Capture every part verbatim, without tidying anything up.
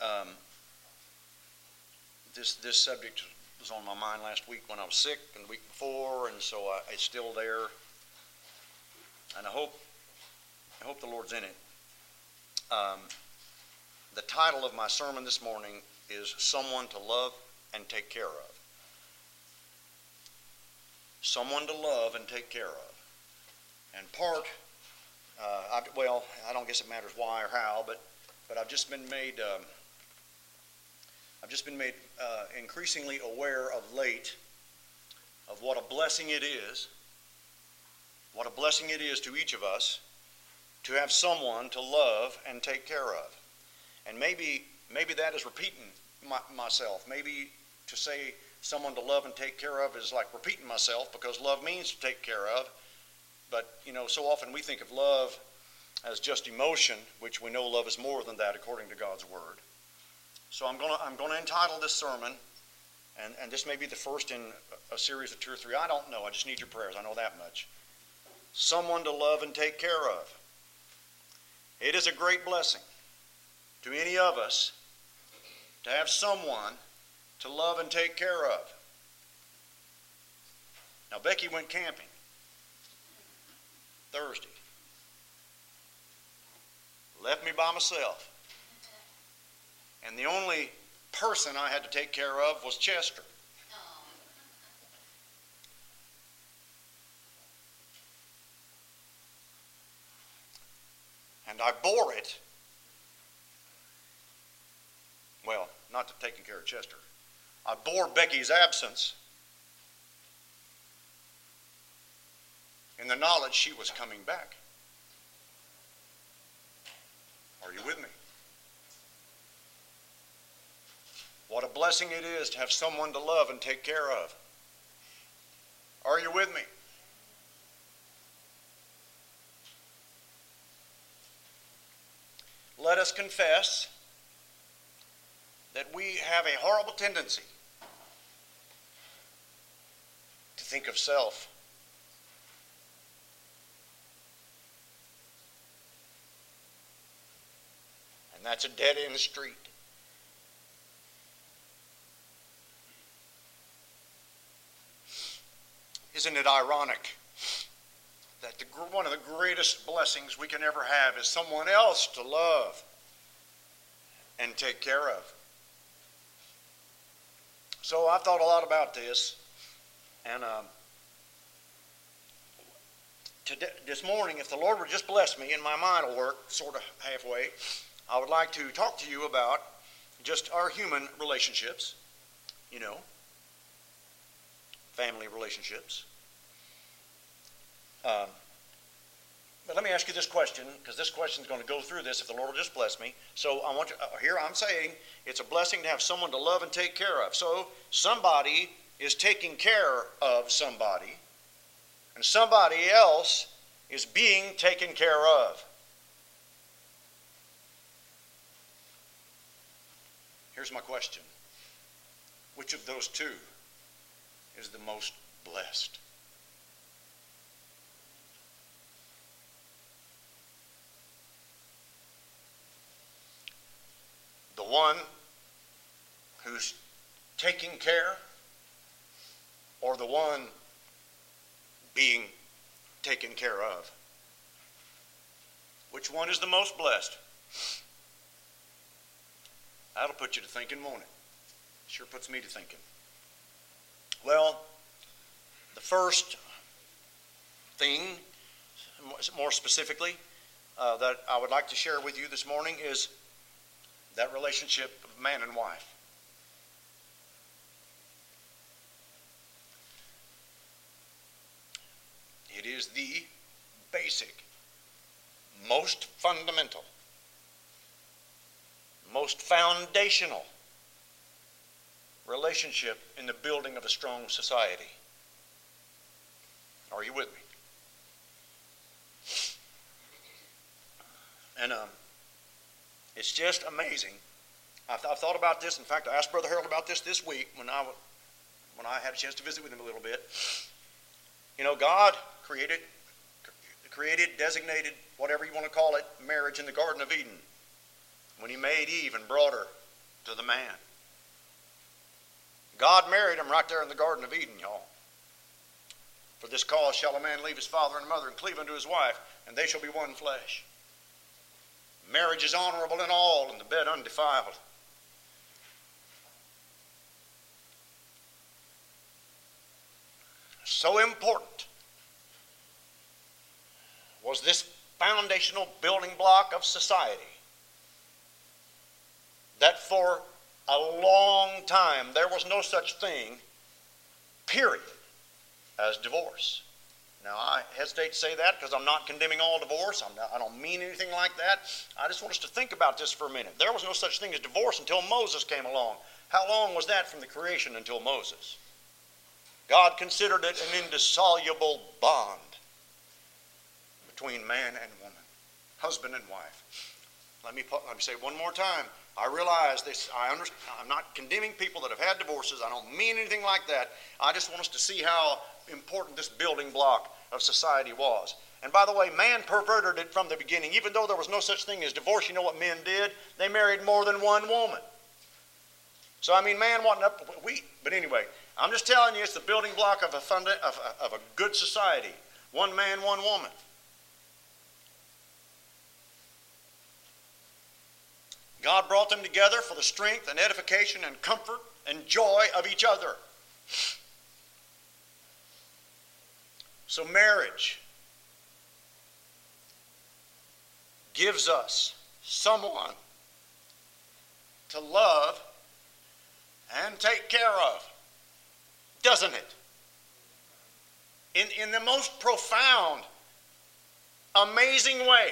Um, this this subject was on my mind last week when I was sick, and the week before, and so I, it's still there. And I hope I hope the Lord's in it. Um, the title of my sermon this morning is "Someone to Love and Take Care of." Someone to love and take care of. And part, uh, I, well, I don't guess it matters why or how, but but I've just been made. Um, I've just been made uh, increasingly aware of late of what a blessing it is, what a blessing it is to each of us to have someone to love and take care of. And maybe maybe that is repeating my, myself. Maybe to say someone to love and take care of is like repeating myself, because love means to take care of. But, you know, so often we think of love as just emotion, which we know love is more than that according to God's Word. So I'm going to I'm going to entitle this sermon, and, and this may be the first in a series of two or three. I don't know. I just need your prayers. I know that much. Someone to love and take care of. It is a great blessing to any of us to have someone to love and take care of. Now, Becky went camping Thursday. Left me by myself. And the only person I had to take care of was Chester. And I bore it. Well, not to taking care of Chester. I bore Becky's absence in the knowledge she was coming back. Are you with me? What a blessing it is to have someone to love and take care of. Are you with me? Let us confess that we have a horrible tendency to think of self. And that's a dead-end street. Isn't it ironic that the, one of the greatest blessings we can ever have is someone else to love and take care of? So I've thought a lot about this, and um, today, this morning, if the Lord would just bless me and my mind will work sort of halfway, I would like to talk to you about just our human relationships, you know, family relationships. Um, but let me ask you this question, because this question is going to go through this if the Lord will just bless me. So I want you, uh, here I'm saying it's a blessing to have someone to love and take care of. So somebody is taking care of somebody, and somebody else is being taken care of. Here's my question. Which of those two is the most blessed? The one who's taking care, or the one being taken care of? Which one is the most blessed? That'll put you to thinking, won't it? Sure puts me to thinking. Well, the first thing, more specifically, uh, that I would like to share with you this morning is that relationship of man and wife. It is the basic, most fundamental, most foundational relationship in the building of a strong society. Are you with me? And um, it's just amazing. I've, I've thought about this. In fact, I asked Brother Harold about this this week when I, when I had a chance to visit with him a little bit. You know, God created, created, designated, whatever you want to call it, marriage in the Garden of Eden when he made Eve and brought her to the man. God married him right there in the Garden of Eden, y'all. For this cause shall a man leave his father and mother and cleave unto his wife, and they shall be one flesh. Marriage is honorable in all, and the bed undefiled. So important was this foundational building block of society that for a long time there was no such thing, period, as divorce. Now, I hesitate to say that because I'm not condemning all divorce. I'm not, I don't mean anything like that. I just want us to think about this for a minute. There was no such thing as divorce until Moses came along. How long was that from the creation until Moses? God considered it an indissoluble bond between man and woman, husband and wife. Let me, let me say it one more time. I realize this. I understand. I'm not condemning people that have had divorces. I don't mean anything like that. I just want us to see how important this building block of society was. And by the way, man perverted it from the beginning. Even though there was no such thing as divorce, you know what men did? They married more than one woman. So, I mean, man wasn't up to we. But anyway, I'm just telling you, it's the building block of a, funda, of, a, of a good society. One man, one woman. God brought them together for the strength and edification and comfort and joy of each other. So marriage gives us someone to love and take care of, doesn't it? In, in the most profound, amazing way.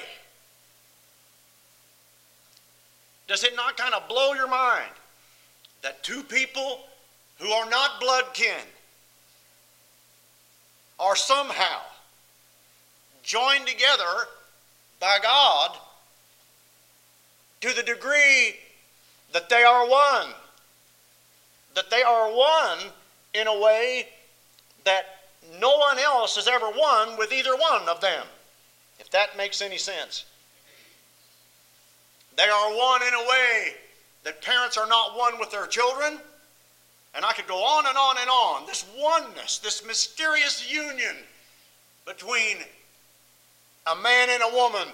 Does it not kind of blow your mind that two people who are not blood kin are somehow joined together by God to the degree that they are one? That they are one in a way that no one else has ever won with either one of them, if that makes any sense. They are one in a way that parents are not one with their children. And I could go on and on and on. This oneness, this mysterious union between a man and a woman.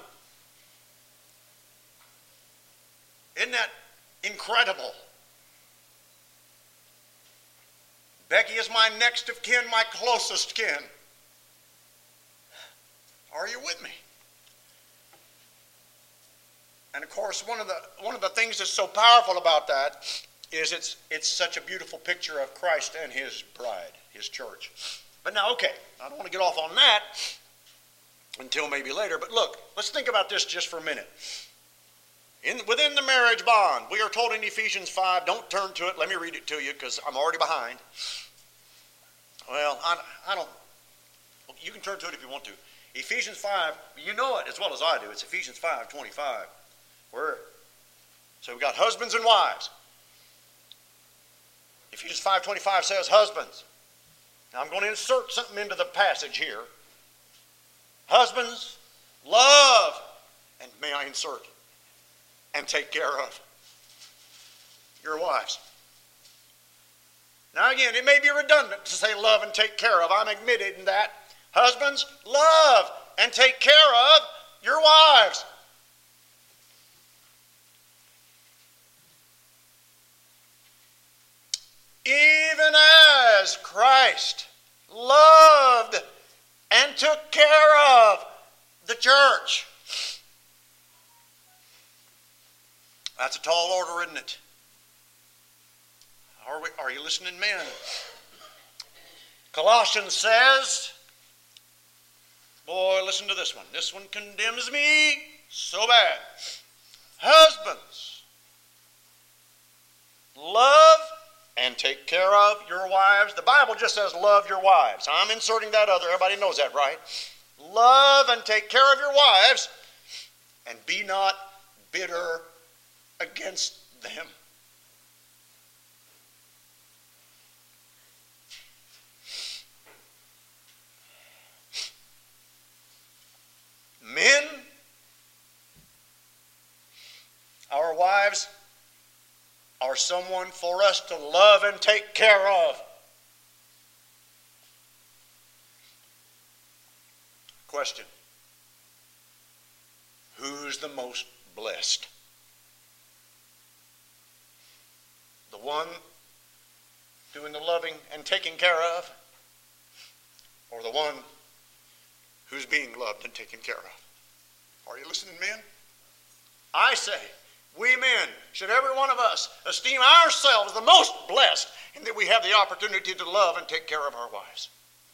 Isn't that incredible? Becky is my next of kin, my closest kin. Are you with me? And of course, one of the one of the things that's so powerful about that is it's it's such a beautiful picture of Christ and his bride, his church. But now, okay, I don't want to get off on that until maybe later. But look, let's think about this just for a minute. In, within the marriage bond, we are told in Ephesians five, don't turn to it, let me read it to you because I'm already behind. Well, I, I don't, you can turn to it if you want to. Ephesians five, you know it as well as I do. It's Ephesians five twenty-five. Where? So we've got husbands and wives. Ephesians five twenty-five says husbands. Now I'm going to insert something into the passage here. Husbands, love, and may I insert, and take care of your wives. Now again, it may be redundant to say love and take care of. I'm admitted in that. Husbands, love and take care of your wives. Even as Christ loved and took care of the church. That's a tall order, isn't it? Are, we, are you listening, men? Colossians says, boy, listen to this one. This one condemns me so bad. Husbands, love and take care of your wives. The Bible just says love your wives. I'm inserting that other. Everybody knows that, right? Love and take care of your wives, and be not bitter against them. Men, our wives are someone for us to love and take care of. Question. Who's the most blessed? The one doing the loving and taking care of, or the one who's being loved and taken care of? Are you listening, men? I say, we men, should every one of us esteem ourselves the most blessed in that we have the opportunity to love and take care of our wives.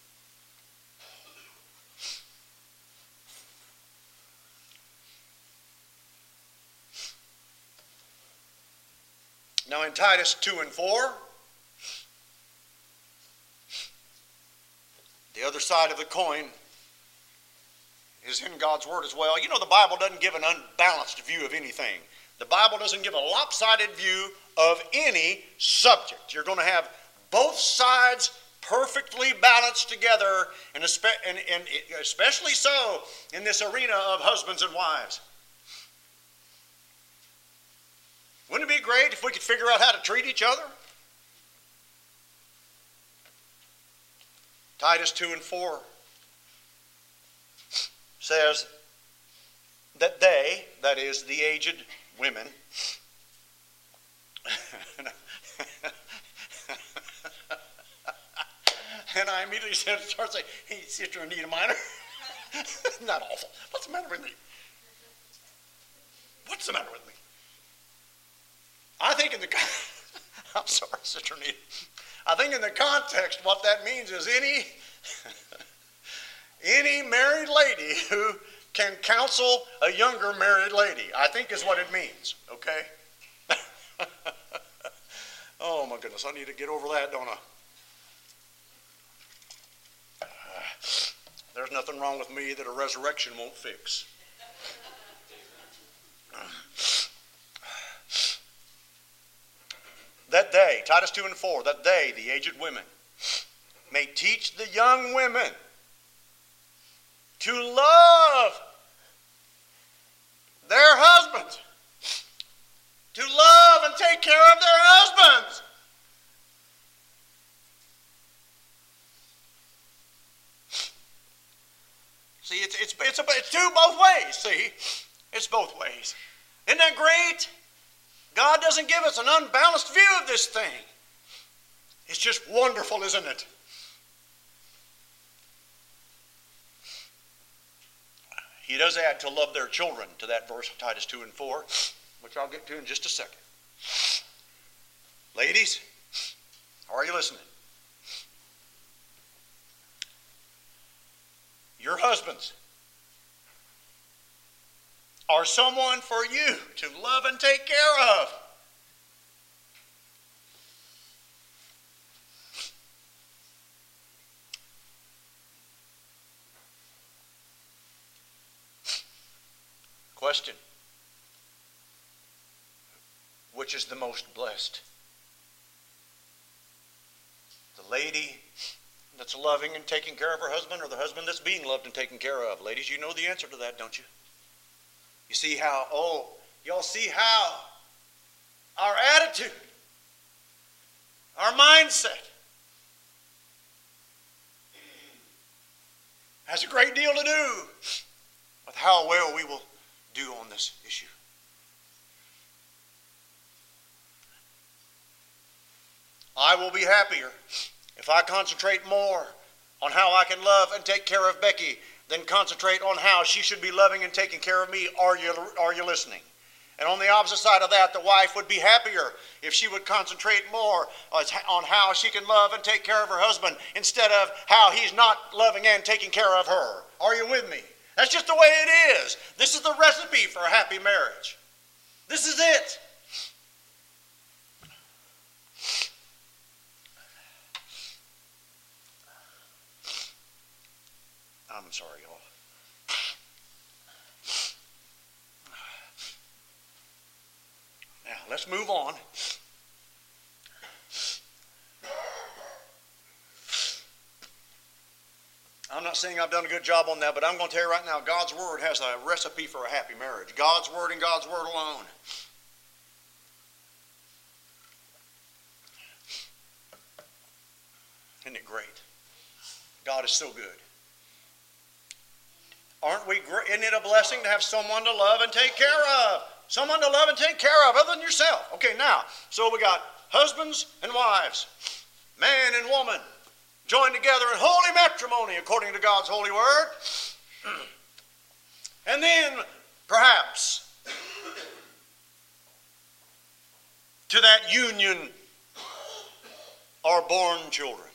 Now in Titus two and four, the other side of the coin is in God's Word as well. You know, the Bible doesn't give an unbalanced view of anything. The Bible doesn't give a lopsided view of any subject. You're going to have both sides perfectly balanced together, and especially so in this arena of husbands and wives. Wouldn't it be great if we could figure out how to treat each other? Titus two and four says that they, that is the aged women, and I immediately said, start saying, hey, Sister Anita Minor, isn't that awful? What's the matter with me? What's the matter with me? I think in the, I'm sorry, Sister Anita. I think in the context, what that means is any, any married lady who can counsel a younger married lady, I think is what it means, okay? Oh my goodness, I need to get over that, don't I? Uh, there's nothing wrong with me that a resurrection won't fix. That they, Titus two and four, that they, the aged women, may teach the young women to love their husbands, to love and take care of their husbands. See, it's, it's, it's, a, it's two both ways, see? It's both ways. Isn't that great? God doesn't give us an unbalanced view of this thing. It's just wonderful, isn't it? He does add to love their children to that verse of Titus two and four, which I'll get to in just a second. Ladies, are you listening? Your husbands are someone for you to love and take care of. Question. Which is the most blessed? The lady that's loving and taking care of her husband, or the husband that's being loved and taken care of? Ladies, you know the answer to that, don't you? You see how, oh, y'all see how our attitude, our mindset has a great deal to do with how well we will do on this issue. I will be happier if I concentrate more on how I can love and take care of Becky than concentrate on how she should be loving and taking care of me. Are you, are you listening? And on the opposite side of that, the wife would be happier if she would concentrate more on how she can love and take care of her husband instead of how he's not loving and taking care of her. Are you with me? That's just the way it is. This is the recipe for a happy marriage. This is it. I'm sorry, y'all. Now, let's move on. I'm not saying I've done a good job on that, but I'm going to tell you right now, God's Word has a recipe for a happy marriage. God's Word and God's Word alone. great. God is so good. Aren't we great? Isn't it a blessing to have someone to love and take care of? Someone to love and take care of other than yourself. Okay, now, so we got husbands and wives, man and woman, joined together in holy matrimony according to God's holy word. And then, perhaps, to that union are born children.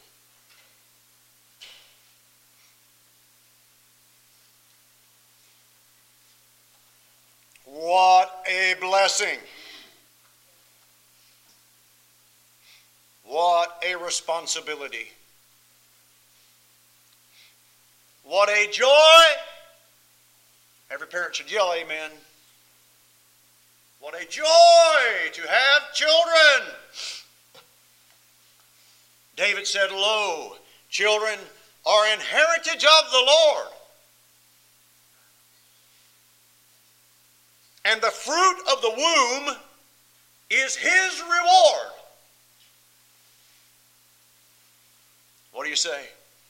What a blessing. What a responsibility. What a joy. Every parent should yell amen. What a joy to have children. David said, lo, children are an heritage of the Lord, and the fruit of the womb is his reward. What do you say?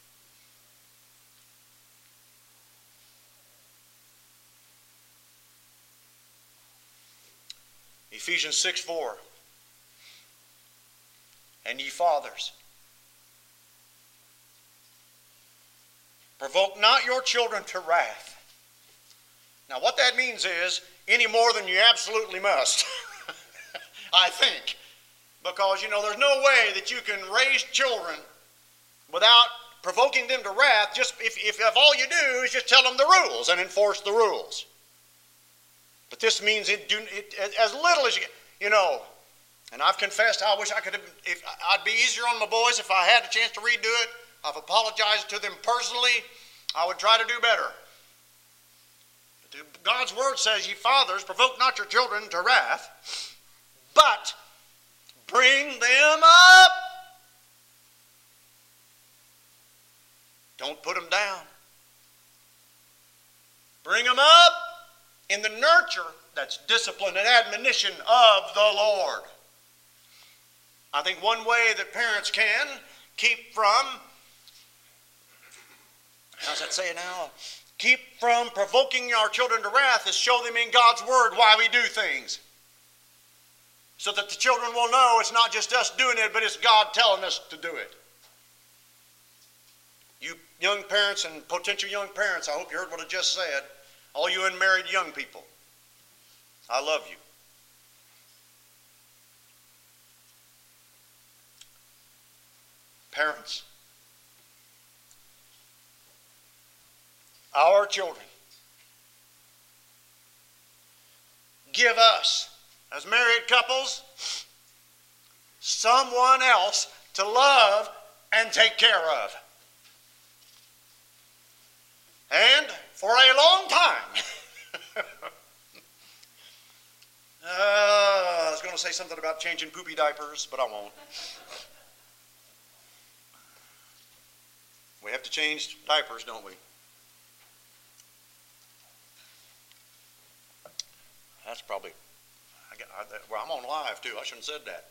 Ephesians six four. And ye fathers, provoke not your children to wrath. Now what that means is, any more than you absolutely must, I think. Because, you know, there's no way that you can raise children without provoking them to wrath, just if, if, if all you do is just tell them the rules and enforce the rules. But this means it, do, it as little as you, you know, and I've confessed I wish I could have, if, I'd be easier on my boys if I had a chance to redo it. I've apologized to them personally. I would try to do better. But God's word says, ye fathers, provoke not your children to wrath, but bring them up. Don't put them down. Bring them up in the nurture, that's discipline and admonition of the Lord. I think one way that parents can keep from, how's that say now? Keep from provoking our children to wrath is show them in God's word why we do things. So that the children will know it's not just us doing it, but it's God telling us to do it. You young parents and potential young parents, I hope you heard what I just said. All you unmarried young people, I love you. Parents, our children give us, as married couples, someone else to love and take care of. And for a long time, uh, I was going to say something about changing poopy diapers, but I won't. We have to change diapers, don't we? That's probably, I got, I, well, I'm on live too. I shouldn't have said that.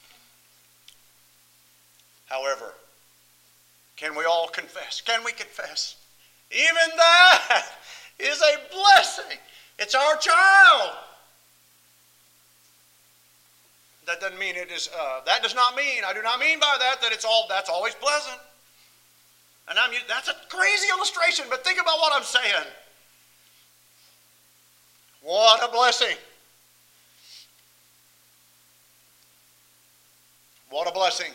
However, can we all confess? Can we confess? Even that is a blessing. It's our child. That doesn't mean it is, uh, that does not mean, I do not mean by that that it's all, that's always pleasant. And I'm, that's a crazy illustration, but think about what I'm saying. What a blessing. What a blessing.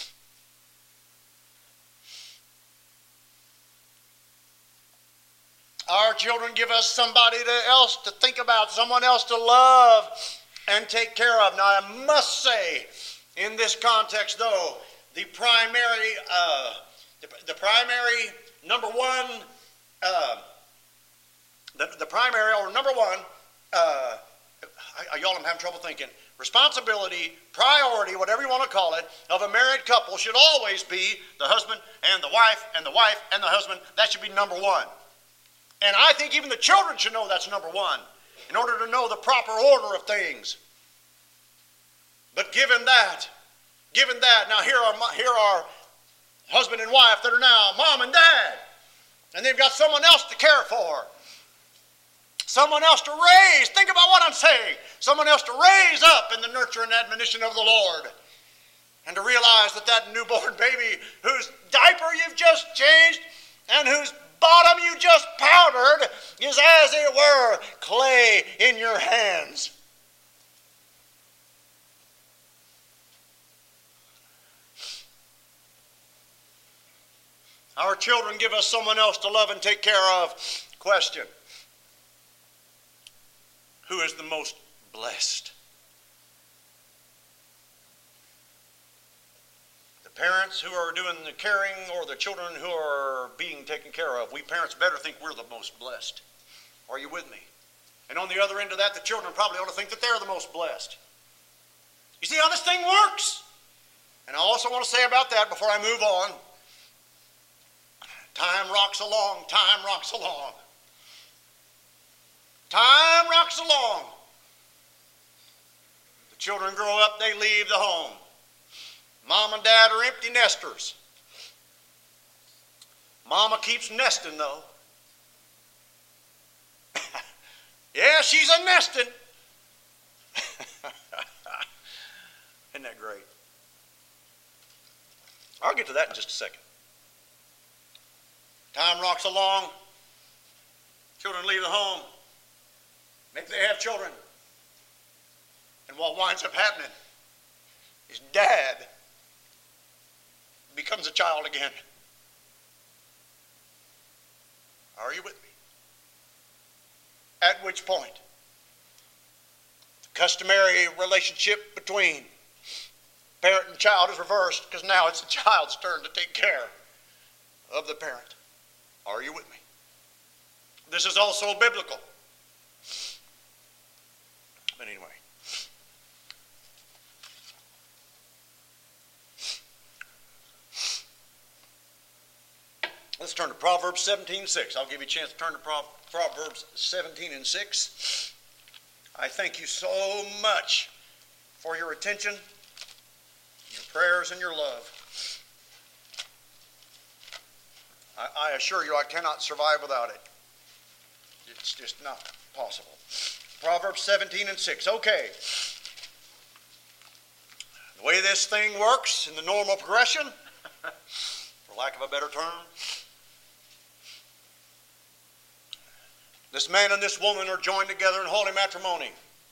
Our children give us somebody to else to think about, someone else to love and take care of. Now, I must say, in this context, though, the primary, uh, the, the primary number one, uh, the, the primary or number one, uh, I, I, y'all, I'm having trouble thinking. Responsibility, priority, whatever you want to call it, of a married couple should always be the husband and the wife and the wife and the husband. That should be number one. And I think even the children should know that's number one in order to know the proper order of things. But given that, given that, now here are, my, here are husband and wife that are now mom and dad, and they've got someone else to care for, someone else to raise. Think about what I'm saying. Someone else to raise up in the nurture and admonition of the Lord. And to realize that that newborn baby whose diaper you've just changed and whose bottom you just powdered is, as it were, clay in your hands. Our children give us someone else to love and take care of. Question: who is the most blessed? The parents who are doing the caring or the children who are being taken care of? We parents better think we're the most blessed. Are you with me? And on the other end of that, the children probably ought to think that they're the most blessed. You see how this thing works? And I also want to say about that before I move on. Time rocks along, time rocks along. Time rocks along. The children grow up, they leave the home. Mom and dad are empty nesters. Mama keeps nesting though. Yeah, she's a nesting. Isn't that great? I'll get to that in just a second. Time rocks along. Children leave the home. Maybe they have children. And what winds up happening is dad becomes a child again. Are you with me? At which point, the customary relationship between parent and child is reversed, because now it's the child's turn to take care of the parent. Are you with me? This is also biblical. But anyway. Let's turn to Proverbs seventeen six. I'll give you a chance to turn to Proverbs seventeen and six. I thank you so much for your attention, your prayers, and your love. I, I assure you I cannot survive without it. It's just not possible. Proverbs seventeen and six. Okay. The way this thing works in the normal progression, for lack of a better term, this man and this woman are joined together in holy matrimony.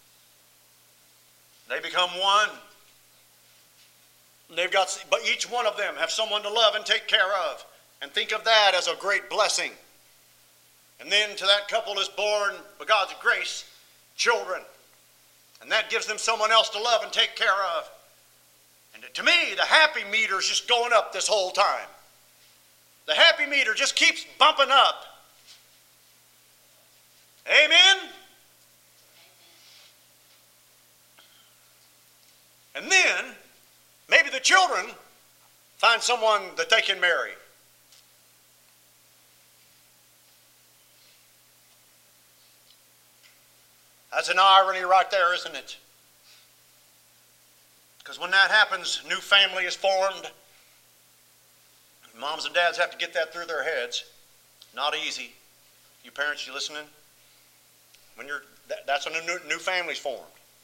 They become one. They've got, but each one of them have someone to love and take care of. And think of that as a great blessing. And then to that couple is born, by God's grace, children. And that gives them someone else to love and take care of. And to me, the happy meter is just going up this whole time. The happy meter just keeps bumping up. Amen? And then, maybe the children find someone that they can marry. That's an irony right there, isn't it? Because when that happens, new family is formed. Moms and dads have to get that through their heads. Not easy. You parents, you listening? When you're, that, that's when a new, new family's formed.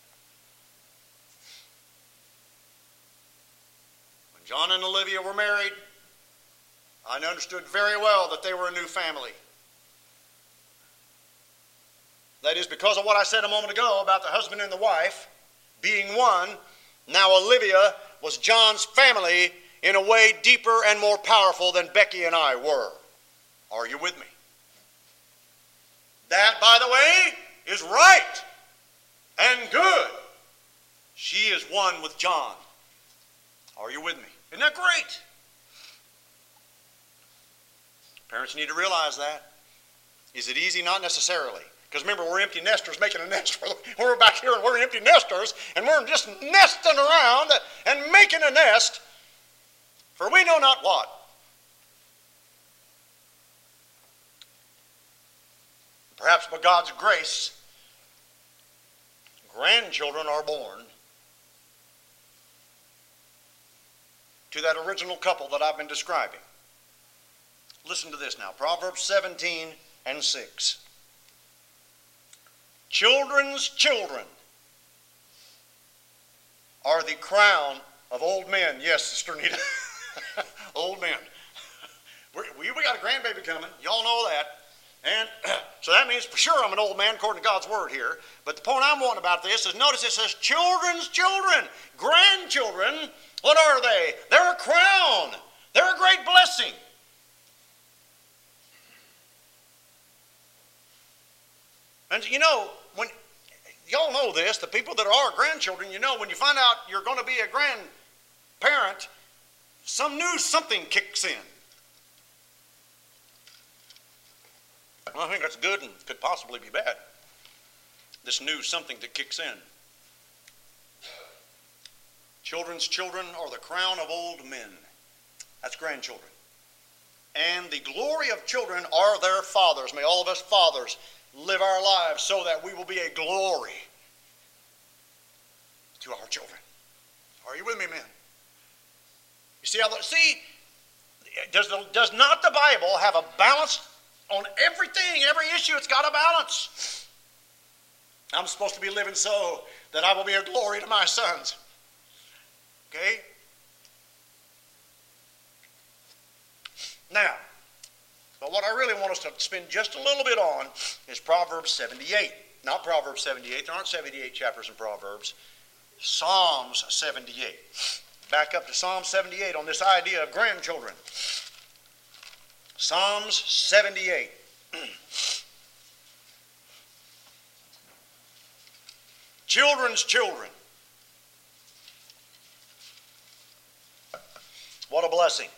When John and Olivia were married, I understood very well that they were a new family. That is because of what I said a moment ago about the husband and the wife being one. Now Olivia was John's family in a way deeper and more powerful than Becky and I were. Are you with me? That, by the way, is right and good. She is one with John. Are you with me? Isn't that great? Parents need to realize that. Is it easy? Not necessarily. Because remember, we're empty nesters making a nest. We're back here and we're empty nesters, and we're just nesting around and making a nest for we know not what. Perhaps by God's grace, grandchildren are born to that original couple that I've been describing. Listen to this now. Proverbs seventeen and six. Children's children are the crown of old men. Yes, Sister Nita. Old men. We're, we, we got a grandbaby coming. Y'all know that. And so that means for sure I'm an old man according to God's word here. But the point I'm wanting about this is, notice it says children's children, grandchildren. What are they? They're a crown. They're a great blessing. And you know, when y'all know this, the people that are grandchildren, you know, when you find out you're going to be a grandparent, some new something kicks in. I think that's good and could possibly be bad. This new something that kicks in. Children's children are the crown of old men. That's grandchildren. And the glory of children are their fathers. May all of us fathers live our lives so that we will be a glory to our children. Are you with me, men? You see how the, see, does, the, does not the Bible have a balanced on everything, every issue? It's got a balance. I'm supposed to be living so that I will be a glory to my sons. Okay? Now, but what I really want us to spend just a little bit on is Proverbs seventy-eight. Not Proverbs seventy-eight. There aren't seventy-eight chapters in Proverbs. Psalms seventy-eight. Back up to Psalm seventy-eight on this idea of grandchildren. Psalms seventy-eight. Children's children. What a blessing.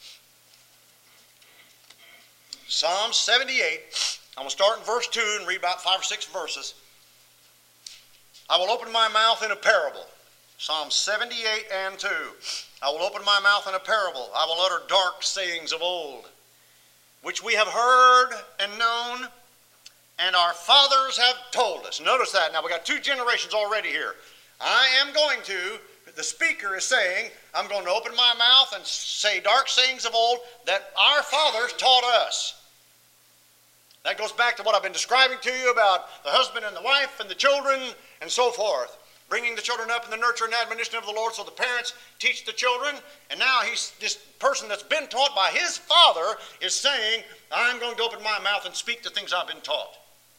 Psalm seventy-eight. I'm going to start in verse two and read about five or six verses. I will open my mouth in a parable. Psalm seventy-eight and two. I will open my mouth in a parable. I will utter dark sayings of old, which we have heard and known, and our fathers have told us. Notice that. Now, we got two generations already here. I am going to, the speaker is saying, I'm going to open my mouth and say dark sayings of old that our fathers taught us. That goes back to what I've been describing to you about the husband and the wife and the children and so forth. Bringing the children up in the nurture and admonition of the Lord, so the parents teach the children. And now he's this person that's been taught by his father is saying, I'm going to open my mouth and speak the things I've been taught.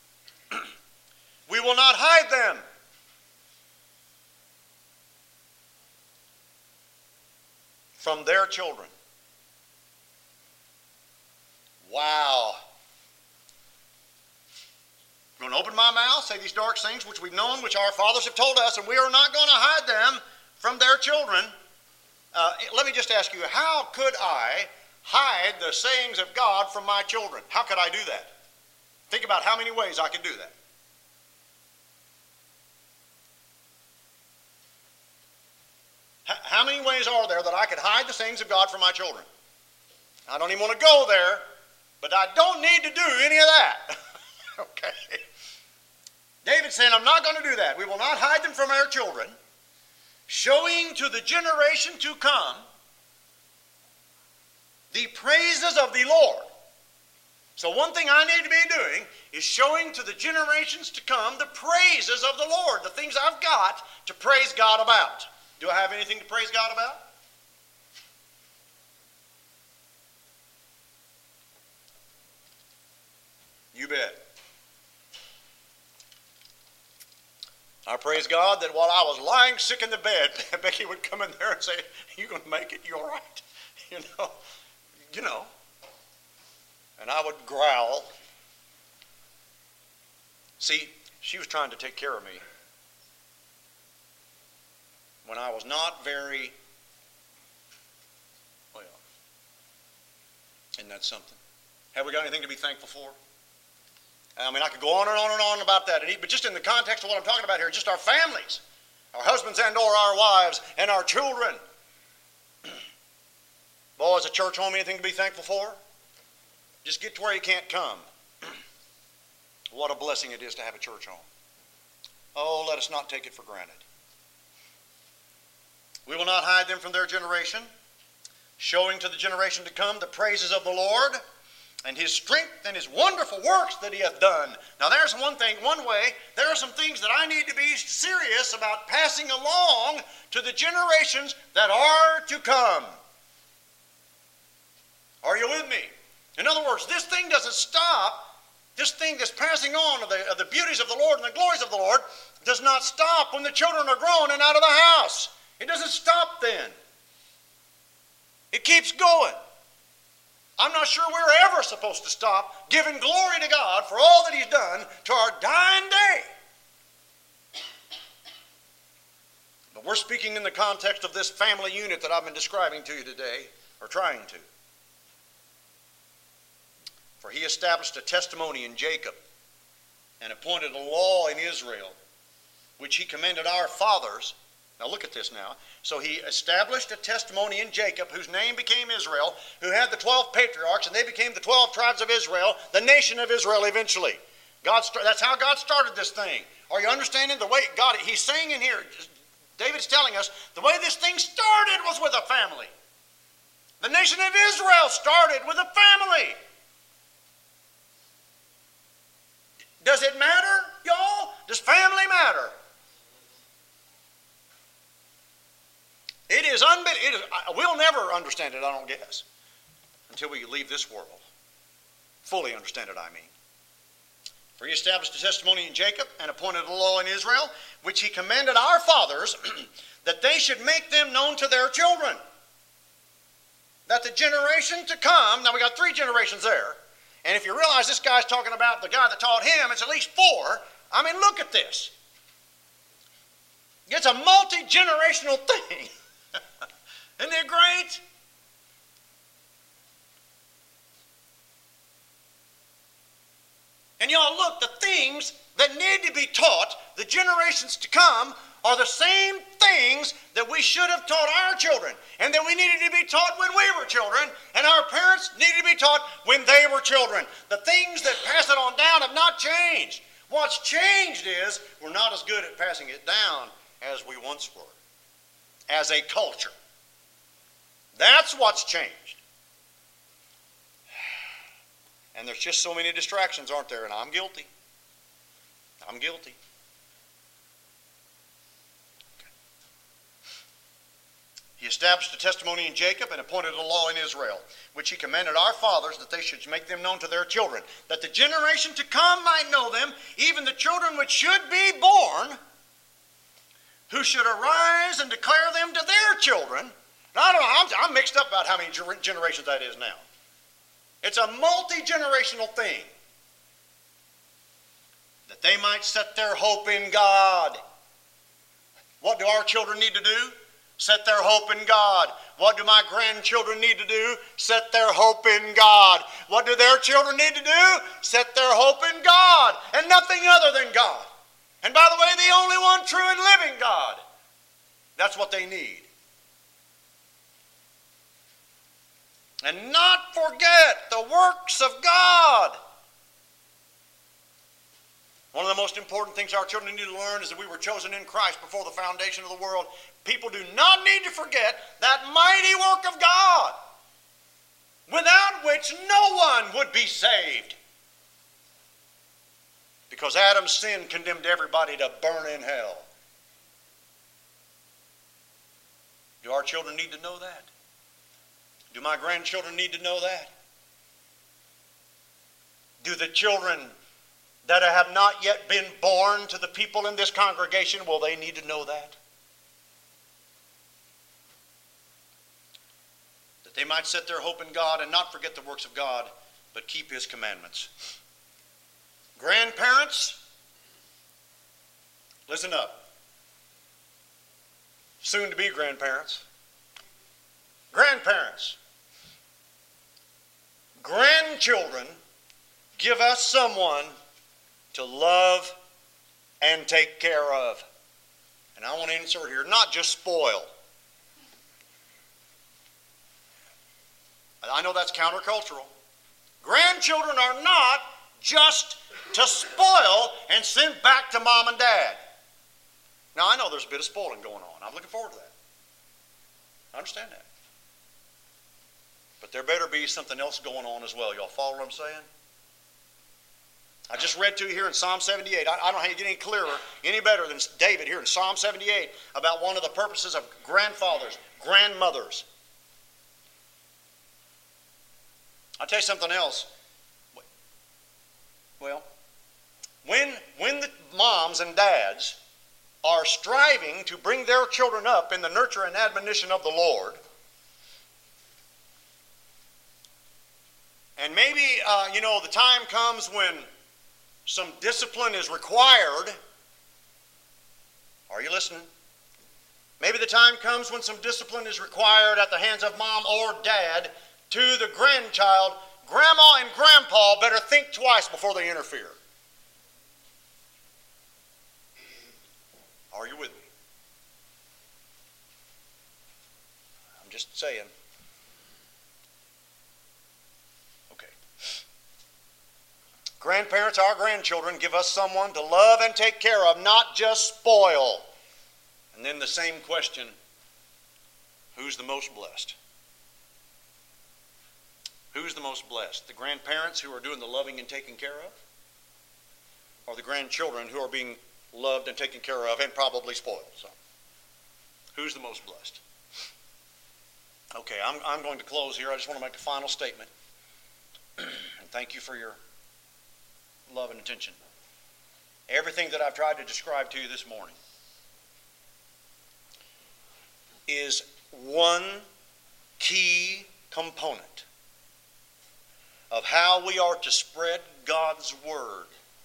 We will not hide them. From their children. Wow. I'm going to open my mouth, say these dark things which we've known, which our fathers have told us, and we are not going to hide them from their children. Uh, let me just ask you, how could I hide the sayings of God from my children? How could I do that? Think about how many ways I could do that. H- how many ways are there that I could hide the sayings of God from my children? I don't even want to go there, but I don't need to do any of that. Okay. David's saying, I'm not going to do that. We will not hide them from our children, showing to the generation to come the praises of the Lord. So one thing I need to be doing is showing to the generations to come the praises of the Lord, the things I've got to praise God about. Do I have anything to praise God about? You bet. I praise God that while I was lying sick in the bed, Becky would come in there and say, you going to make it? You all right? You know, you know. And I would growl. See, she was trying to take care of me when I was not very, well, isn't that something? Have we got anything to be thankful for? I mean, I could go on and on and on about that, but just in the context of what I'm talking about here, just our families, our husbands and or our wives, and our children. Boy, is a church home anything to be thankful for? Just get to where you can't come. What a blessing it is to have a church home. Oh, let us not take it for granted. We will not hide them from their generation, showing to the generation to come the praises of the Lord, and his strength and his wonderful works that he hath done. Now there's one thing, one way, there are some things that I need to be serious about passing along to the generations that are to come. Are you with me? In other words, this thing doesn't stop. This thing that's passing on of the, of the beauties of the Lord and the glories of the Lord does not stop when the children are grown and out of the house. It doesn't stop then. It keeps going. I'm not sure we're ever supposed to stop giving glory to God for all that he's done to our dying day. But we're speaking in the context of this family unit that I've been describing to you today, or trying to. For he established a testimony in Jacob and appointed a law in Israel, which he commanded our fathers. Now look at this now. So he established a testimony in Jacob, whose name became Israel, who had the twelve patriarchs, and they became the twelve tribes of Israel, the nation of Israel eventually. God, that's how God started this thing. Are you understanding the way God, he's saying in here, David's telling us, the way this thing started was with a family. The nation of Israel started with a family. Does it matter, y'all? Does family matter? It is unbelievable. We'll never understand it, I don't guess, until we leave this world. Fully understand it, I mean. For he established a testimony in Jacob and appointed a law in Israel, which he commanded our fathers that they should make them known to their children. That the generation to come, now we got three generations there, and if you realize this guy's talking about the guy that taught him, it's at least four. I mean, look at this. It's a multi-generational thing. Isn't it great? And y'all look, the things that need to be taught the generations to come are the same things that we should have taught our children, and that we needed to be taught when we were children, and our parents needed to be taught when they were children. The things that pass it on down have not changed. What's changed is we're not as good at passing it down as we once were, as a culture. That's what's changed. And there's just so many distractions, aren't there? And I'm guilty. I'm guilty. Okay. He established a testimony in Jacob and appointed a law in Israel, which he commanded our fathers that they should make them known to their children, that the generation to come might know them, even the children which should be born, who should arise and declare them to their children. Now, I don't know, I'm, I'm mixed up about how many generations that is now. It's a multi-generational thing. That they might set their hope in God. What do our children need to do? Set their hope in God. What do my grandchildren need to do? Set their hope in God. What do their children need to do? Set their hope in God and nothing other than God. And by the way, the only one true and living God. That's what they need. And not forget the works of God. One of the most important things our children need to learn is that we were chosen in Christ before the foundation of the world. People do not need to forget that mighty work of God, without which no one would be saved. Because Adam's sin condemned everybody to burn in hell. Do our children need to know that? Do my grandchildren need to know that? Do the children that have not yet been born to the people in this congregation, will they need to know that? That they might set their hope in God and not forget the works of God, but keep his commandments. Grandparents, listen up. Soon to be grandparents. Grandparents. Grandchildren give us someone to love and take care of. And I want to insert here, not just spoil. I know that's countercultural. Grandchildren are not just to spoil and send back to mom and dad. Now, I know there's a bit of spoiling going on. I'm looking forward to that. I understand that. But there better be something else going on as well. Y'all follow what I'm saying? I just read to you here in Psalm seventy-eight. I, I don't know how you get any clearer, any better than David here in Psalm seventy-eight about one of the purposes of grandfathers, grandmothers. I'll tell you something else. Well, when, when the moms and dads are striving to bring their children up in the nurture and admonition of the Lord, and maybe, uh, you know, the time comes when some discipline is required. Are you listening? Maybe the time comes when some discipline is required at the hands of mom or dad to the grandchild. Grandma and grandpa better think twice before they interfere. Are you with me? I'm just saying. Okay. Grandparents, our grandchildren, give us someone to love and take care of, not just spoil. And then the same question, who's the most blessed? Who's the most blessed? The grandparents who are doing the loving and taking care of? Or the grandchildren who are being loved and taken care of and probably spoiled? So, who's the most blessed? Okay, I'm, I'm going to close here. I just want to make a final statement. And thank you for your love and attention. Everything that I've tried to describe to you this morning is one key component of how we are to spread God's Word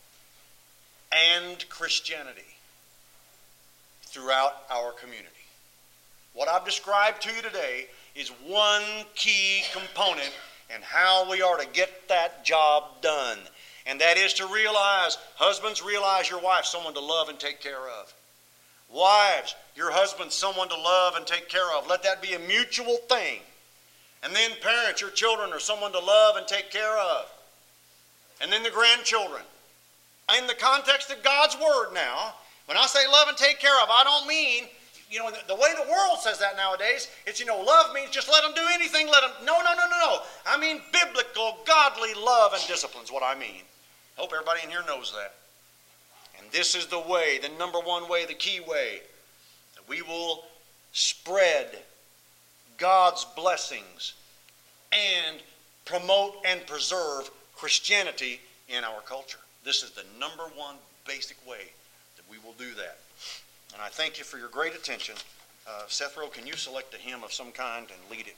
and Christianity throughout our community. What I've described to you today is one key component in how we are to get that job done. And that is to realize, husbands, realize your wife's someone to love and take care of. Wives, your husband's someone to love and take care of. Let that be a mutual thing. And then parents, your children are someone to love and take care of. And then the grandchildren. In the context of God's Word now, when I say love and take care of, I don't mean, you know, the, the way the world says that nowadays, it's, you know, love means just let them do anything, let them, no, no, no, no, no. I mean biblical, godly love and discipline is what I mean. I hope everybody in here knows that. And this is the way, the number one way, the key way, that we will spread God's blessings and promote and preserve Christianity in our culture. This is the number one basic way that we will do that. And I thank you for your great attention. Uh, Seth Rowe, can you select a hymn of some kind and lead it?